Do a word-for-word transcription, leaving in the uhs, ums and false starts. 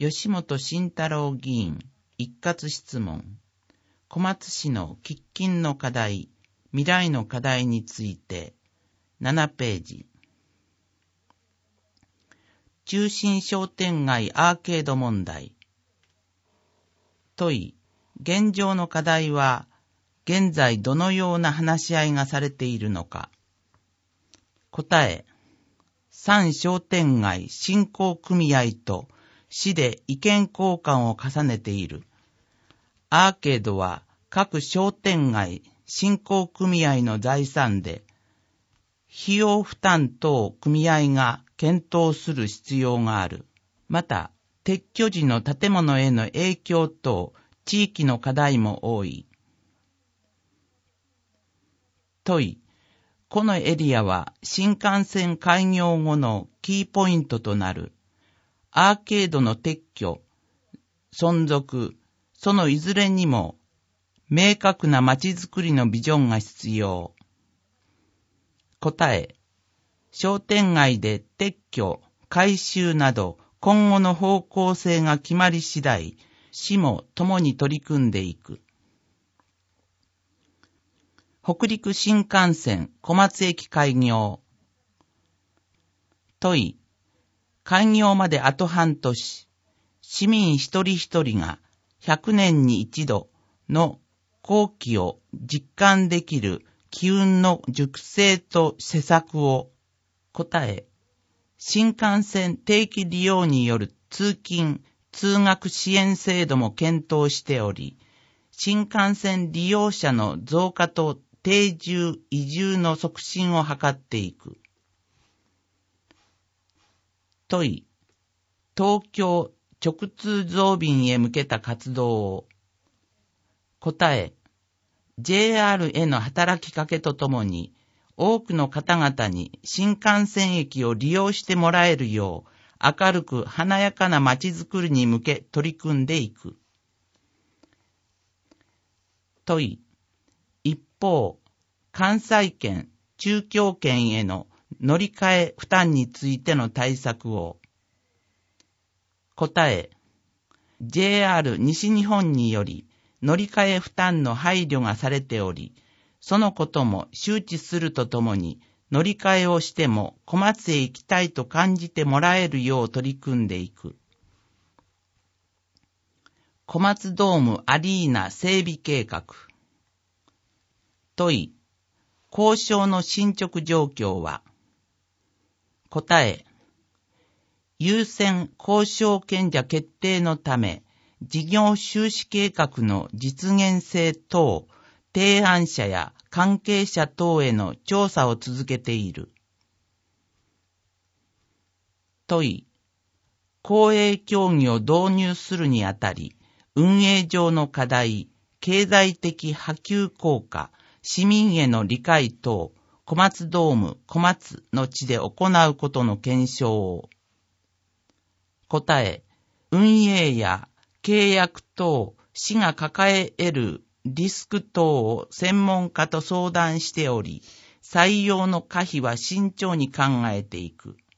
吉本慎太郎議員一括質問。小松市の喫緊の課題、未来の課題についてななページ。中心商店街アーケード問題。問い、現状の課題は現在どのような話し合いがされているのか。答え、三商店街振興組合と市で意見交換を重ねている。アーケードは各商店街振興組合の財産で、費用負担等組合が検討する必要がある。また、撤去時の建物への影響等地域の課題も多い。問い、このエリアは新幹線開業後のキーポイントとなる。アーケードの撤去、存続、そのいずれにも明確な街づくりのビジョンが必要。答え、商店街で撤去、改修など今後の方向性が決まり次第、市も共に取り組んでいく。北陸新幹線小松駅開業。問い、開業まであと半年、市民一人一人がひゃくねんに一度の好機を実感できる機運の熟成と施策を。答え、新幹線定期利用による通勤・通学支援制度も検討しており、新幹線利用者の増加と定住・移住の促進を図っていく。問い、東京直通増便へ向けた活動を。答え、ジェイアール への働きかけとともに、多くの方々に新幹線駅を利用してもらえるよう、明るく華やかな街づくりに向け取り組んでいく。問い、一方、関西圏、中京圏への乗り換え負担についての対策を。答え、ジェイアール 西日本により乗り換え負担の配慮がされており、そのことも周知するとともに、乗り換えをしても小松へ行きたいと感じてもらえるよう取り組んでいく。小松ドームアリーナ整備計画。問い、交渉の進捗状況は。答え、優先交渉権者決定のため、事業収支計画の実現性等、提案者や関係者等への調査を続けている。問い、公営協議を導入するにあたり、運営上の課題、経済的波及効果、市民への理解等、小松ドーム小松の地で行うことの検証を。答え、運営や契約等、市が抱え得るリスク等を専門家と相談しており、採用の可否は慎重に考えていく。